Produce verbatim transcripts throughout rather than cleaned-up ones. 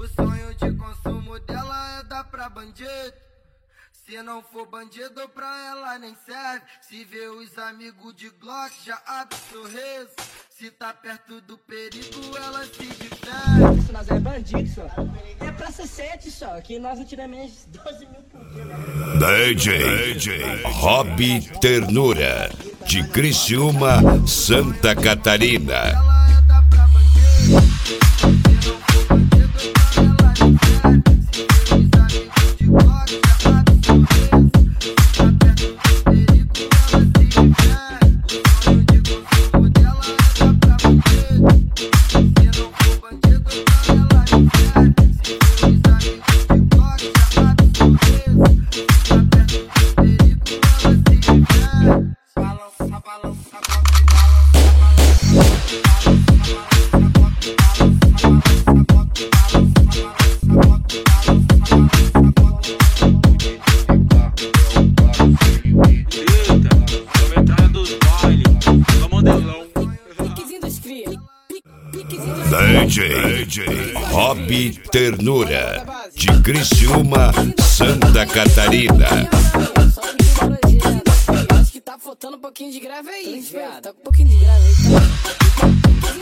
O sonho de consumo dela é dar pra bandido. Se não for bandido, pra ela nem serve. Se vê os amigos de Glock, já abre sorriso. Se tá perto do perigo, ela se diverte. Se nós é bandido, só. É pra ser sete só, que nós não tiramos menos doze mil por dia, né? D J, D J Hobby Ternura, de Criciúma, Santa Catarina. Ela é dar pra bandido. Se não for bandido, pra ela nem serve. Se vê os amigos de Glock, já abre sorriso. Se tá perto do perigo, ela se diverte. O sonho de consumo dela é dar pra bandido. Se não for bandido, pra ela nem serve. Se vê os amigos de Glock, já abre sorriso. Se tá perto do perigo, ela se diverte. Balança, balança, balança, D J, D J Hobby Ternura, de Criciúma, Santa Catarina. Acho que tá faltando um pouquinho de grave aí, viado. Tá com um pouquinho de grave aí.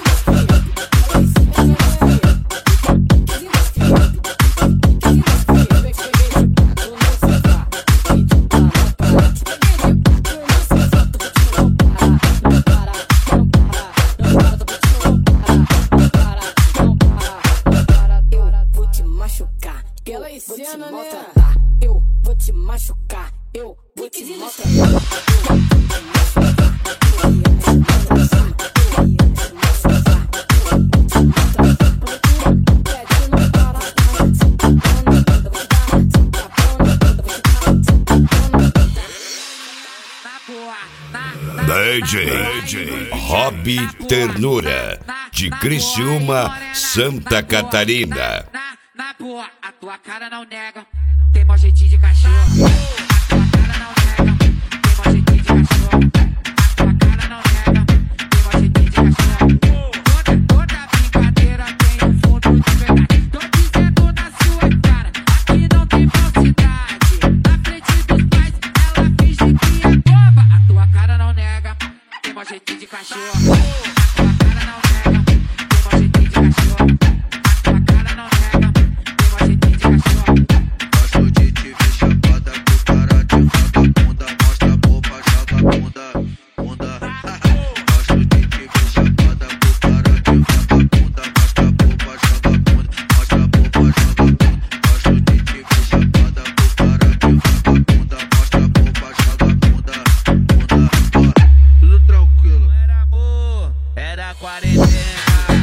Eu vou te machucar, eu vou te maltratar. D J, D J Hobby Ternura, de Criciúma, Santa Catarina. Na boa, a tua cara não nega, tem mau jeitinho de cachorro. A tua cara não nega, tem mau jeitinho de cachorro. A tua cara não nega, tem mau jeitinho de cachorro. Toda, toda brincadeira tem um fundo de verdade. Tô dizendo na sua cara, aqui não tem falsidade. Na frente dos pais, ela finge que é boba. A tua cara não nega, tem mau jeitinho de cachorro. A tua cara não nega, tem mau jeitinho de cachorro. Gosto de te ver chapada com cara de vagabunda. Mostra a boca, joga bunda, bunda. Gosto de te ver chapada com cara de vagabunda. Mostra a boca, joga bunda, mostra a boca, joga bunda. Gosto de te ver chapada com cara de vagabunda. Mostra a boca, joga bunda, bunda. Tudo tranquilo. Não era amor, era quarentena.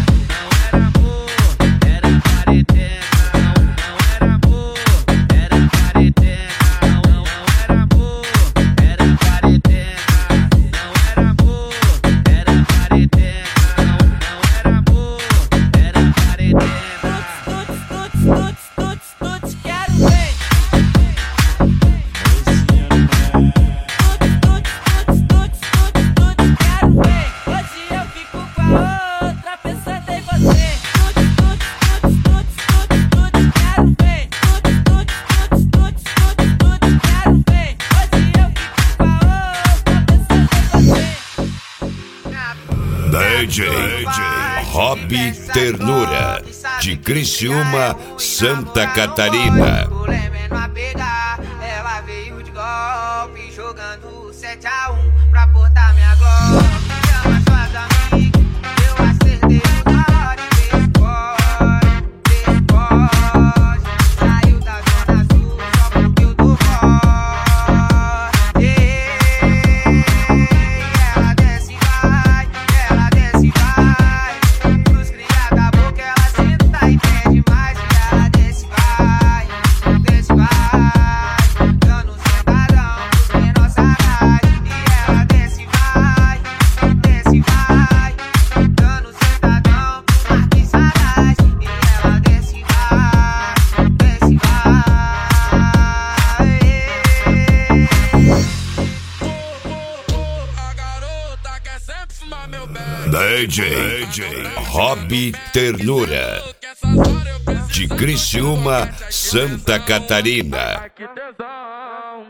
D J, D J Hobby Ternura, de Criciúma, Santa Catarina. Ela veio de golpe, jogando sete a um pra portar minha Glock. Chama suas amigas, eu acertei o dólar e fez pode, fez pode. Saiu da zona sul só porque eu tô forte. Ela desce e vai, ela desce e vai. Pros cria da boca ela senta e pede mais. Ela desce e vai, desce e vai. Dando sentadão pros menor sagaz. E ela desce e vai, desce e vai. Dando sentadão pros marquinhos sagaz. E ela desce e vai, desce e vai. A garota quer sempre fumar meu bem. D J, D J Hobby Ternura. Que essas horas eu preciso de Criciúma, Santa Catarina. Que tesão.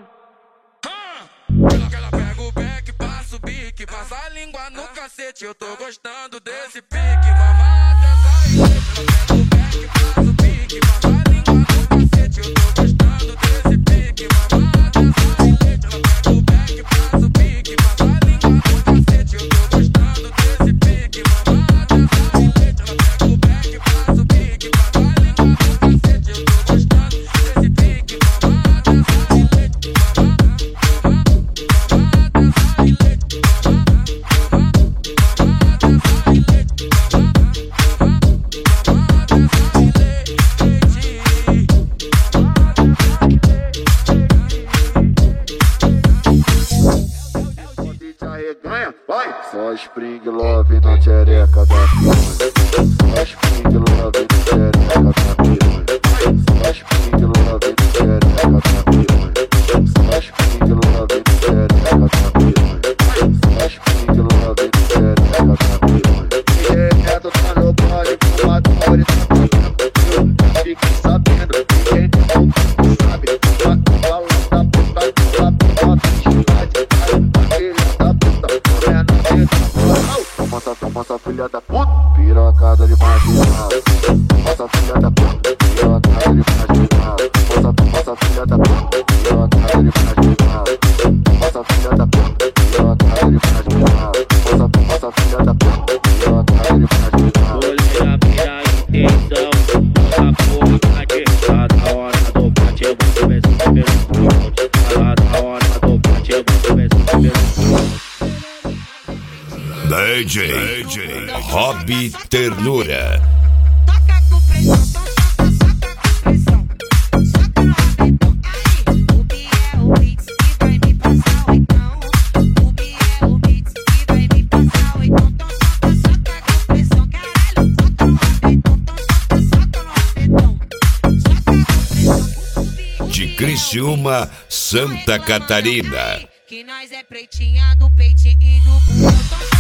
Ela pega o back, passa o bique, passa a língua no cacete. Eu tô gostando desse pique, mamada essa ela pega o back, passa o bique, passa a língua no cacete. Eu tô gostando desse pique, mamada essa ela pega o back, passa o bique, passa a língua no cacete. Eu tô gostando desse pique, mamada essa ela pega o back, passa o bique, passa a língua no cacete. Eu tô gostando desse pique, mamada Só Spring Love na tchereca da piranha. Só Spring Love na tchereca da piranha. Só Spring Love na tchereca da piranha. Só Spring Love na tchereca da piranha. Só Spring Love na tchereca da piranha. Direto tá no baile, fumadores tá pagando. Fiquem sabendo, quem não sabe. Fala da puta, da puta, vigilante. Aquele da puta, toma essa, toma essa filha da puta, pirocada de marginal. Toma essa filha da puta, pirocada de marginal. Toma, toma essa filha da puta, pirocada de marginal. Toma essa filha da puta, pirocada de marginal. Toma, toma essa filha da puta, pirocada de marginal. Olha a minha intenção, toda porra cadê? Tá na hora do bate, eu vou começar o primeiro round. Tá na hora do bate, eu vou começar o primeiro round. D J, D J Rob Ternura. Toca com pressão, toca com pressão. Soca no rapidão. Aí, o Bi é o Beats que vai me passar o então. O Bi é o Beats que vai me passar o então. Então soca, soca com pressão, caralho. Soca no rapidão, então soca, soca no rapidão. Soca com pressão. De Criciúma, Santa Catarina. Que nós é pretinha do peitinho e do bumbum.